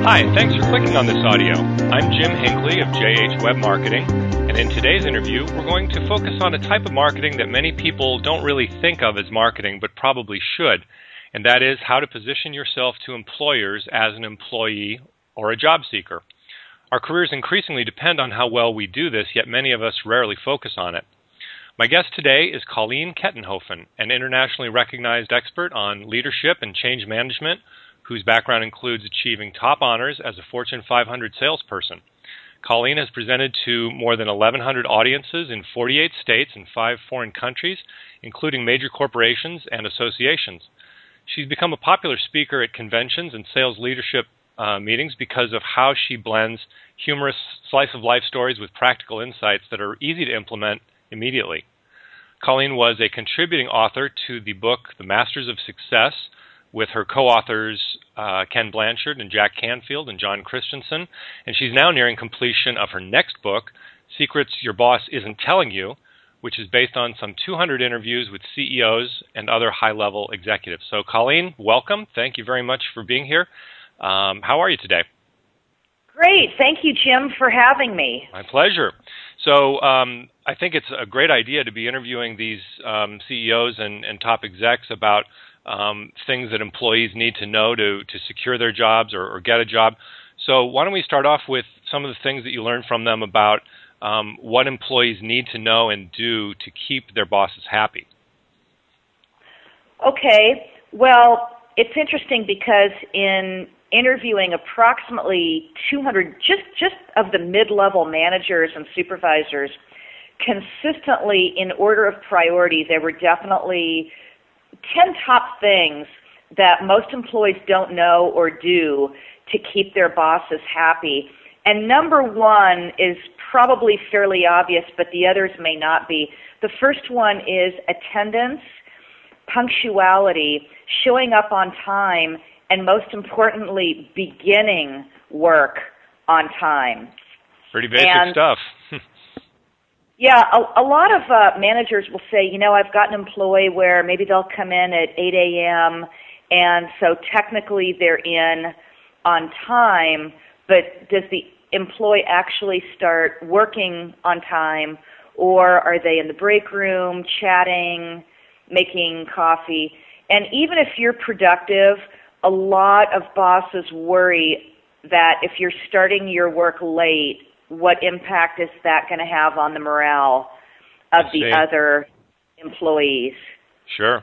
Hi, thanks for clicking on this audio. I'm Jim Hinckley of JH Web Marketing, and in today's interview, we're going to focus on a type of marketing that many people don't really think of as marketing, but probably should, and that is how to position yourself to employers as an employee or a job seeker. Our careers increasingly depend on how well we do this, yet many of us rarely focus on it. My guest today is Colleen Kettenhofen, an internationally recognized expert on leadership and change management, whose background includes achieving top honors as a Fortune 500 salesperson. Colleen has presented to more than 1,100 audiences in 48 states and 5 foreign countries, including major corporations and associations. She's become a popular speaker at conventions and sales leadership meetings because of how she blends humorous slice-of-life stories with practical insights that are easy to implement immediately. Colleen was a contributing author to the book The Masters of Success, with her co-authors Ken Blanchard and Jack Canfield and John Christensen, and she's now nearing completion of her next book, Secrets Your Boss Isn't Telling You, which is based on some 200 interviews with CEOs and other high-level executives. So Colleen, welcome. Thank you very much for being here. How are you today? Great. Thank you, Jim, for having me. My pleasure. So I think it's a great idea to be interviewing these CEOs and top execs about things that employees need to know to secure their jobs or get a job. So why don't we start off with some of the things that you learned from them about what employees need to know and do to keep their bosses happy. Okay. Well, it's interesting because in interviewing approximately 200 just of the mid-level managers and supervisors, consistently in order of priority, there were definitely 10 top things that most employees don't know or do to keep their bosses happy. And number one is probably fairly obvious, but the others may not be. The first one is attendance, punctuality, showing up on time, and most importantly, beginning work on time. Pretty basic stuff. Yeah, a lot of managers will say, I've got an employee where maybe they'll come in at 8 a.m., and so technically they're in on time, but does the employee actually start working on time, or are they in the break room chatting, making coffee? And even if you're productive, a lot of bosses worry that if you're starting your work late, what impact is that going to have on the morale of the other employees? Sure.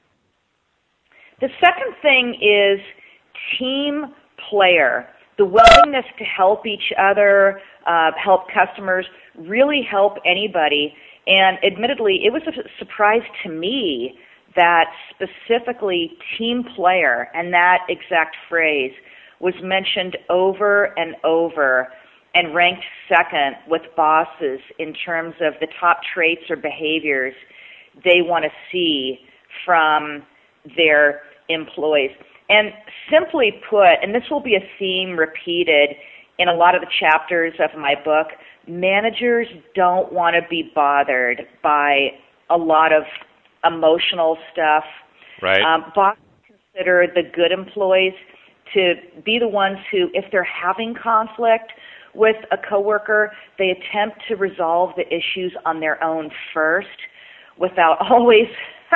The second thing is team player, the willingness to help each other, help customers, really help anybody. And admittedly, it was a surprise to me that specifically team player and that exact phrase was mentioned over and over and ranked second with bosses in terms of the top traits or behaviors they want to see from their employees. And simply put, and this will be a theme repeated in a lot of the chapters of my book, managers don't want to be bothered by a lot of emotional stuff. Right. Bosses consider the good employees to be the ones who, if they're having conflict with a coworker, they attempt to resolve the issues on their own first without always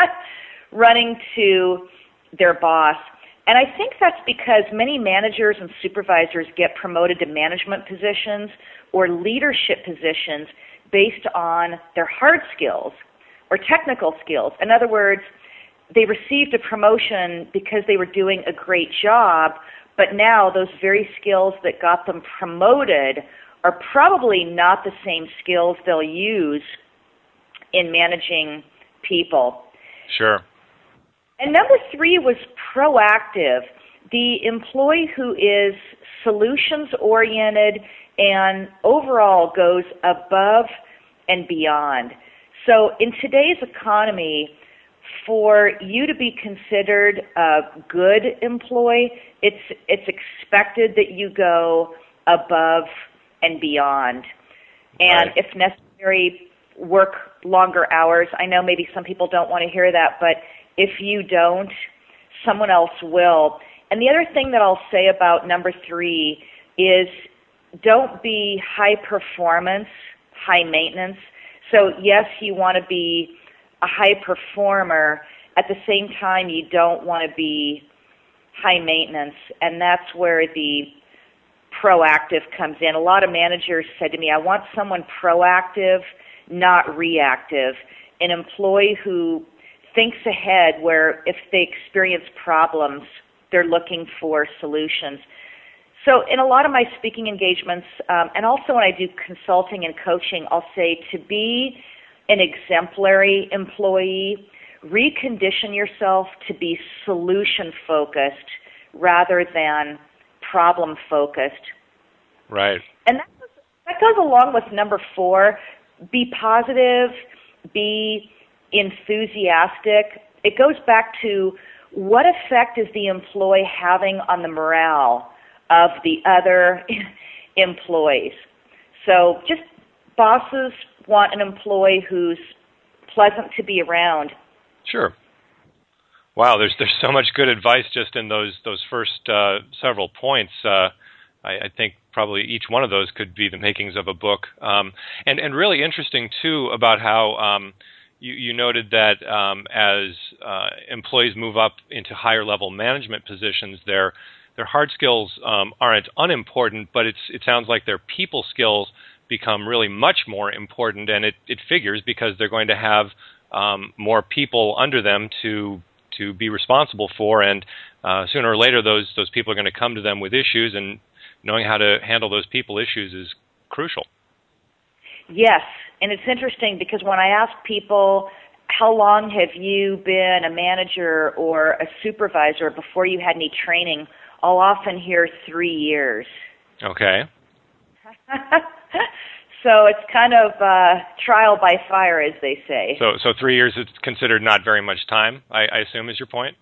running to their boss. And I think that's because many managers and supervisors get promoted to management positions or leadership positions based on their hard skills or technical skills. In other words, they received a promotion because they were doing a great job, but now those very skills that got them promoted are probably not the same skills they'll use in managing people. Sure. And number three was proactive. The employee who is solutions-oriented and overall goes above and beyond. So in today's economy, for you to be considered a good employee, it's expected that you go above and beyond. And if necessary, work longer hours. I know maybe some people don't want to hear that, but if you don't, someone else will. And the other thing that I'll say about number 3 is don't be high performance, high maintenance. So yes, you want to be a high performer. At the same time, you don't want to be high maintenance. And that's where the proactive comes in. A lot of managers said to me, I want someone proactive, not reactive. An employee who thinks ahead, where if they experience problems, they're looking for solutions. So in a lot of my speaking engagements, and also when I do consulting and coaching, I'll say to be an exemplary employee, recondition yourself to be solution-focused rather than problem-focused. Right. And that goes along with number 4, be positive, be enthusiastic. It goes back to what effect is the employee having on the morale of the other employees. So just bosses want an employee who's pleasant to be around. Sure. Wow, there's so much good advice just in those first several points. I think probably each one of those could be the makings of a book. And really interesting, too, about how you noted that as employees move up into higher level management positions, their hard skills aren't unimportant, but it sounds like their people skills become really much more important, and it figures because they're going to have more people under them to be responsible for, and sooner or later those people are going to come to them with issues, and knowing how to handle those people issues is crucial. Yes, and it's interesting because when I ask people, how long have you been a manager or a supervisor before you had any training, I'll often hear 3 years. Okay. So it's kind of trial by fire, as they say. So 3 years is considered not very much time, I assume, is your point?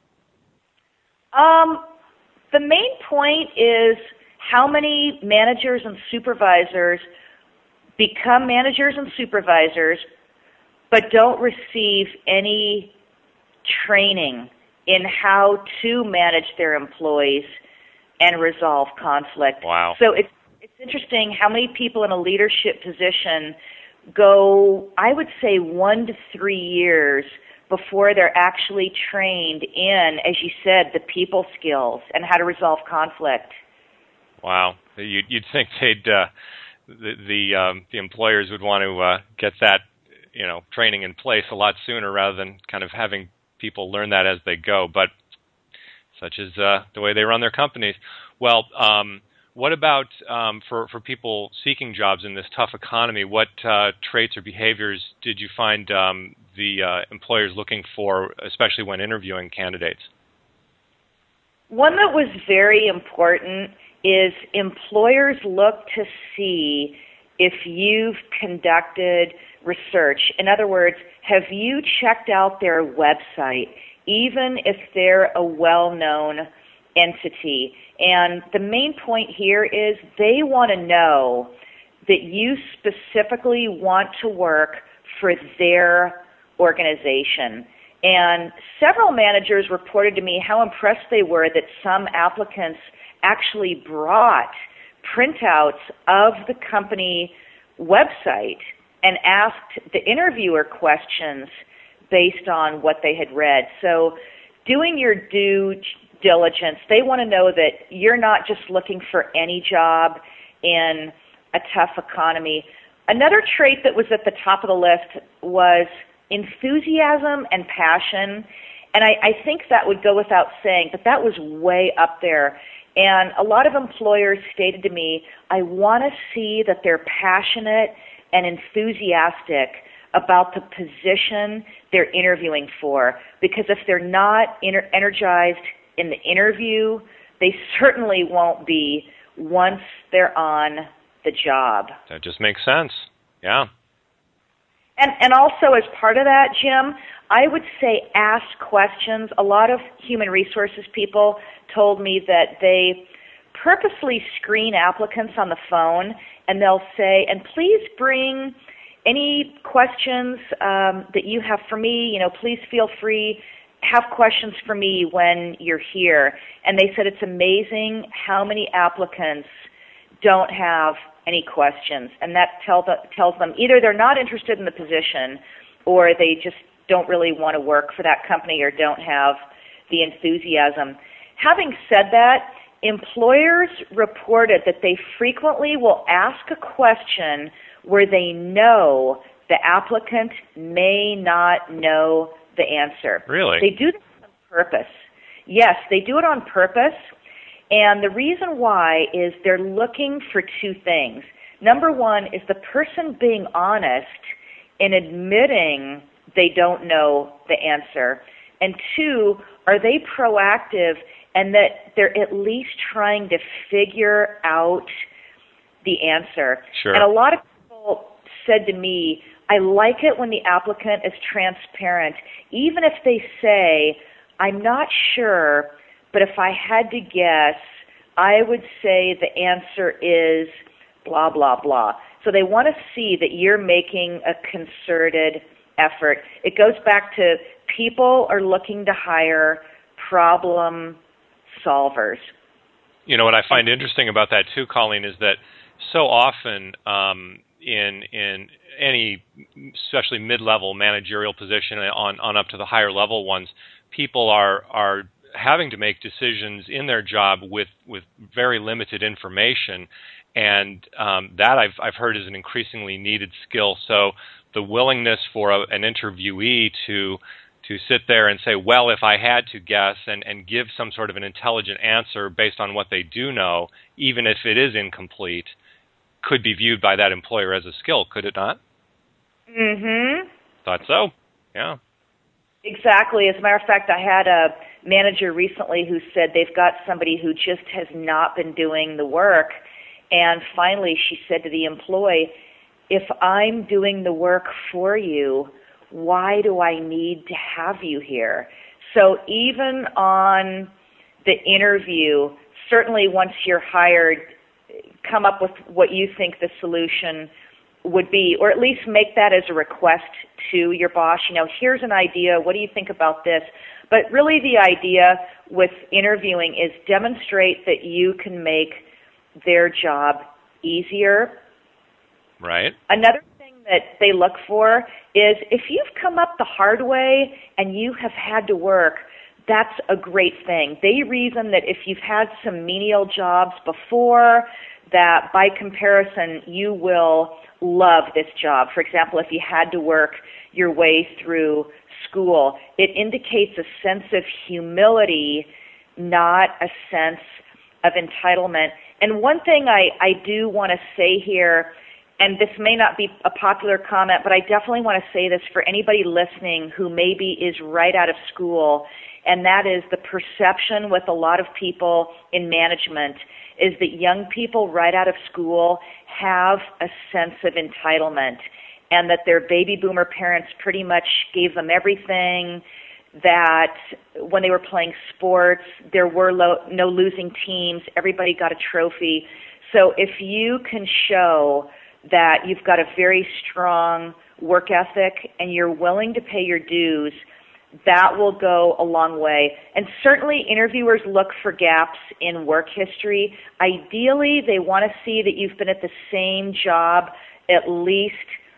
The main point is how many managers and supervisors become managers and supervisors but don't receive any training in how to manage their employees and resolve conflict. Wow. So it's interesting how many people in a leadership position go, I would say, 1 to 3 years before they're actually trained in, as you said, the people skills and how to resolve conflict. Wow. You'd think the employers would want to get that training in place a lot sooner rather than kind of having people learn that as they go. But such is the way they run their companies. Well, what about for people seeking jobs in this tough economy? What traits or behaviors did you find the employers looking for, especially when interviewing candidates? One that was very important is employers look to see if you've conducted research. In other words, have you checked out their website, even if they're a well-known entity? And the main point here is they want to know that you specifically want to work for their organization. And several managers reported to me how impressed they were that some applicants actually brought printouts of the company website and asked the interviewer questions based on what they had read. So doing your due diligence, they want to know that you're not just looking for any job in a tough economy. Another trait that was at the top of the list was enthusiasm and passion. And I think that would go without saying, but that was way up there. And a lot of employers stated to me, I want to see that they're passionate and enthusiastic about the position they're interviewing for. Because if they're not energized in the interview, they certainly won't be once they're on the job. That just makes sense. Yeah. And also as part of that, Jim, I would say ask questions. A lot of human resources people told me that they purposely screen applicants on the phone, and they'll say, and please bring any questions that you have for me. Please feel free have questions for me when you're here. And they said it's amazing how many applicants don't have any questions. And that tells them either they're not interested in the position or they just don't really want to work for that company or don't have the enthusiasm. Having said that, employers reported that they frequently will ask a question where they know the applicant may not know the answer. Really? They do this on purpose. Yes, they do it on purpose. And the reason why is they're looking for two things. Number one is the person being honest in admitting they don't know the answer. And two, are they proactive and that they're at least trying to figure out the answer? Sure. And a lot of people said to me, I like it when the applicant is transparent, even if they say, I'm not sure, but if I had to guess, I would say the answer is blah, blah, blah. So they want to see that you're making a concerted effort. It goes back to people are looking to hire problem solvers. You know, what I find interesting about that too, Colleen, is that so often in any, especially mid-level managerial position on up to the higher level ones, people are having to make decisions in their job with very limited information, and that I've heard is an increasingly needed skill. So the willingness for an interviewee to sit there and say, well, if I had to guess and give some sort of an intelligent answer based on what they do know, even if it is incomplete, could be viewed by that employer as a skill, could it not? Mm-hmm. Thought so, yeah. Exactly. As a matter of fact, I had a manager recently who said they've got somebody who just has not been doing the work, and finally she said to the employee, if I'm doing the work for you, why do I need to have you here? So even on the interview, certainly once you're hired, come up with what you think the solution would be, or at least make that as a request to your boss. You know, here's an idea. What do you think about this? But really the idea with interviewing is demonstrate that you can make their job easier. Right. Another thing that they look for is if you've come up the hard way and you have had to work, that's a great thing. They reason that if you've had some menial jobs before, that by comparison you will love this job. For example, if you had to work your way through school, it indicates a sense of humility, not a sense of entitlement. And one thing I do want to say here, and this may not be a popular comment, but I definitely want to say this for anybody listening who maybe is right out of school, and that is the perception with a lot of people in management is that young people right out of school have a sense of entitlement and that their baby boomer parents pretty much gave them everything, that when they were playing sports, there were no losing teams, everybody got a trophy. So if you can show that you've got a very strong work ethic and you're willing to pay your dues, that will go a long way. And certainly interviewers look for gaps in work history. Ideally, they want to see that you've been at the same job at least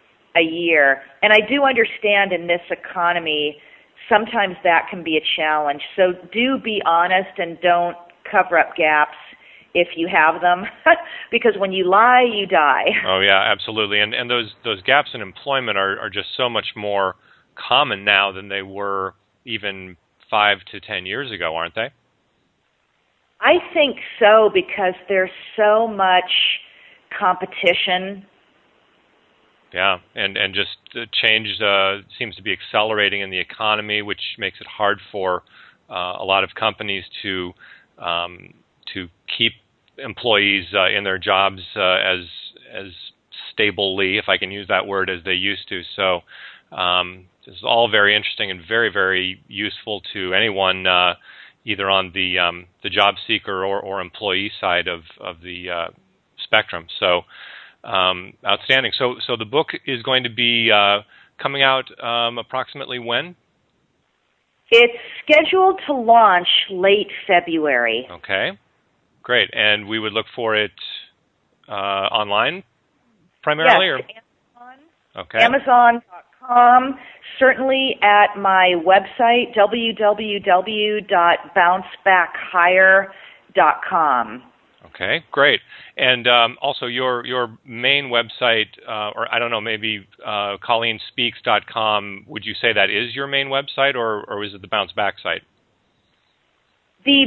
a year. And I do understand in this economy, sometimes that can be a challenge. So do be honest and don't cover up gaps if you have them, because when you lie, you die. Oh yeah, absolutely. And those gaps in employment are just so much more common now than they were even 5 to 10 years ago, aren't they? I think so, because there's so much competition. Yeah, and just change seems to be accelerating in the economy, which makes it hard for a lot of companies to keep employees in their jobs as stably, if I can use that word, as they used to. So this is all very interesting and very, very useful to anyone, either on the job seeker or employee side of the spectrum. So outstanding. So the book is going to be coming out approximately when? It's scheduled to launch late February. Okay, great. And we would look for it online primarily? Yes, or? Amazon, Okay. Amazon.com, certainly at my website, www.bouncebackhire.com. Okay, great. And also your main website, or I don't know, maybe ColleenSpeaks.com, would you say that is your main website, or is it the Bounce Back site? The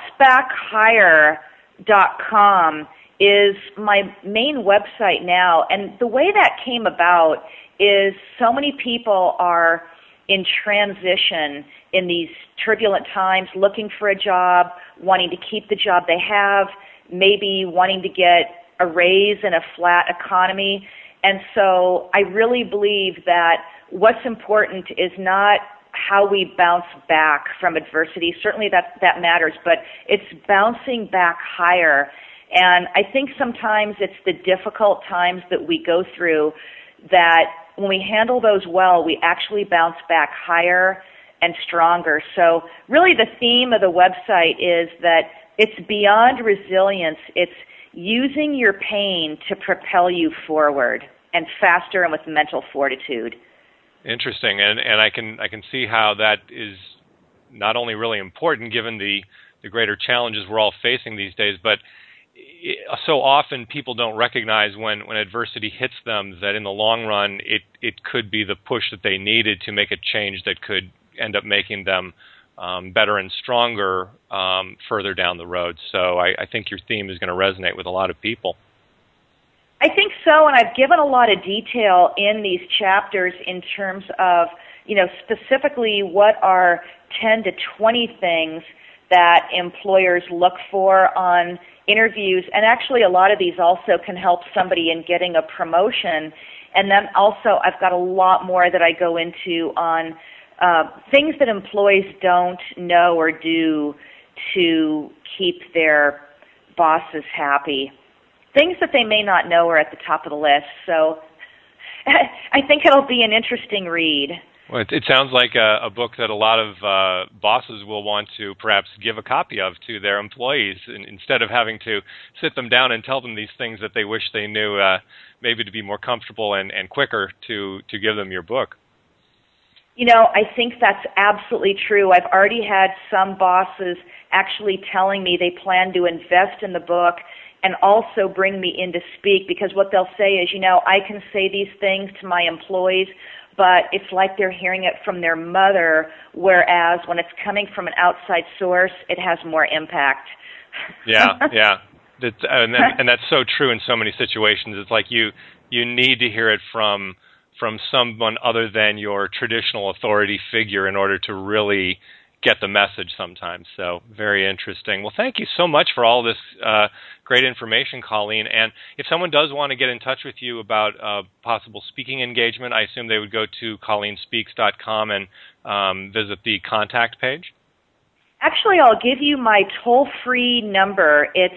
bouncebackhire.com is my main website now, and the way that came about is so many people are in transition in these turbulent times, looking for a job, wanting to keep the job they have, maybe wanting to get a raise in a flat economy. And so I really believe that what's important is not how we bounce back from adversity. Certainly that matters, but it's bouncing back higher. And I think sometimes it's the difficult times that we go through that when we handle those well, we actually bounce back higher and stronger. So really the theme of the website is that it's beyond resilience. It's using your pain to propel you forward and faster and with mental fortitude. Interesting, and I can see how that is not only really important given the greater challenges we're all facing these days, but so often people don't recognize when adversity hits them that in the long run it could be the push that they needed to make a change that could end up making them better and stronger further down the road. So I think your theme is going to resonate with a lot of people. I think so, and I've given a lot of detail in these chapters in terms of, specifically what are 10 to 20 things that employers look for on interviews. And actually a lot of these also can help somebody in getting a promotion. And then also I've got a lot more that I go into on things that employees don't know or do to keep their bosses happy. Things that they may not know are at the top of the list. So I think it'll be an interesting read. Well, it sounds like a book that a lot of bosses will want to perhaps give a copy of to their employees instead of having to sit them down and tell them these things that they wish they knew, maybe to be more comfortable and quicker to give them your book. I think that's absolutely true. I've already had some bosses actually telling me they plan to invest in the book and also bring me in to speak, because what they'll say is, I can say these things to my employees, but it's like they're hearing it from their mother, whereas when it's coming from an outside source, it has more impact. Yeah. And that's so true in so many situations. It's like you need to hear it from someone other than your traditional authority figure in order to really get the message sometimes. So very interesting. Well, thank you so much for all this great information, Colleen. And if someone does want to get in touch with you about possible speaking engagement, I assume they would go to ColleenSpeaks.com and visit the contact page? Actually, I'll give you my toll-free number. It's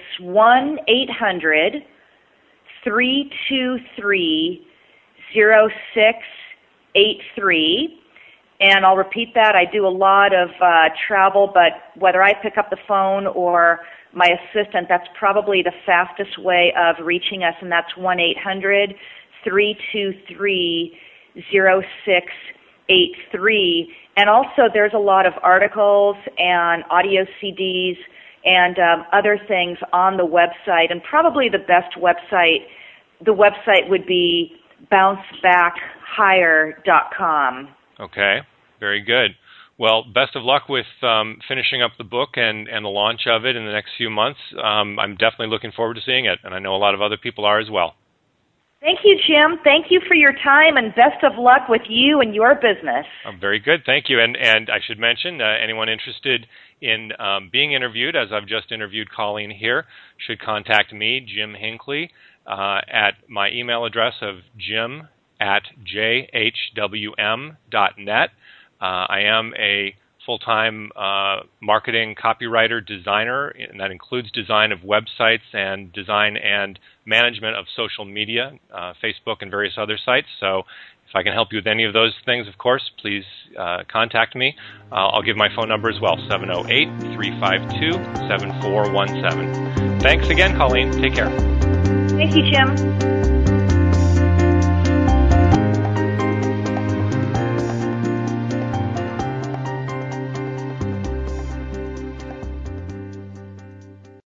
1-800-323-0683. And I'll repeat that. I do a lot of travel, but whether I pick up the phone or my assistant, that's probably the fastest way of reaching us, and that's 1-800-323-0683. And also there's a lot of articles and audio CDs and other things on the website, and probably the website would be bouncebackhire.com. Okay, very good. Well, best of luck with finishing up the book and the launch of it in the next few months. I'm definitely looking forward to seeing it, and I know a lot of other people are as well. Thank you, Jim. Thank you for your time, and best of luck with you and your business. Very good. Thank you. And I should mention, anyone interested in being interviewed, as I've just interviewed Colleen here, should contact me, Jim Hinckley, at my email address of jim@jhwm.net. I am a full-time marketing copywriter designer, and that includes design of websites and design and management of social media, Facebook and various other sites. So if If I can help you with any of those things, of course, please contact me. I'll give my phone number as well, 708-352-7417. Thanks again, Colleen. Take care. Thank you, Jim.